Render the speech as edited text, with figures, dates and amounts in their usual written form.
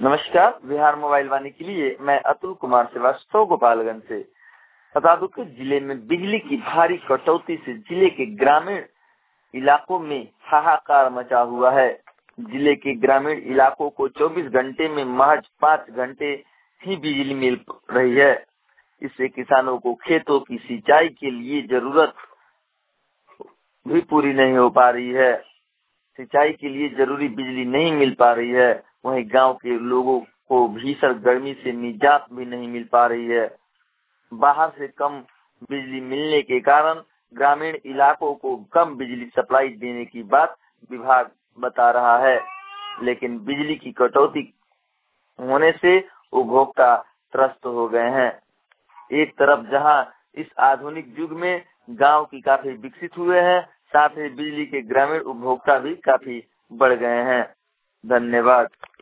नमस्कार, बिहार मोबाइल वाणी के लिए मैं अतुल कुमार श्रीवास्तव गोपालगंज से। बता दूं कि जिले में बिजली की भारी कटौती से जिले के ग्रामीण इलाकों में हाहाकार मचा हुआ है। जिले के ग्रामीण इलाकों को 24 घंटे में महज 5 घंटे ही बिजली मिल रही है। इससे किसानों को खेतों की सिंचाई के लिए जरूरत भी पूरी नहीं हो पा रही है। सिंचाई के लिए जरूरी बिजली नहीं मिल पा रही है। वहीं गांव के लोगों को भीषण गर्मी से निजात भी नहीं मिल पा रही है। बाहर से कम बिजली मिलने के कारण ग्रामीण इलाकों को कम बिजली सप्लाई देने की बात विभाग बता रहा है, लेकिन बिजली की कटौती होने से उपभोक्ता त्रस्त हो गए हैं। एक तरफ जहां इस आधुनिक युग में गांव की काफी विकसित हुए हैं, साथ ही बिजली के ग्रामीण उपभोक्ता भी काफी बढ़ गए हैं। धन्यवाद।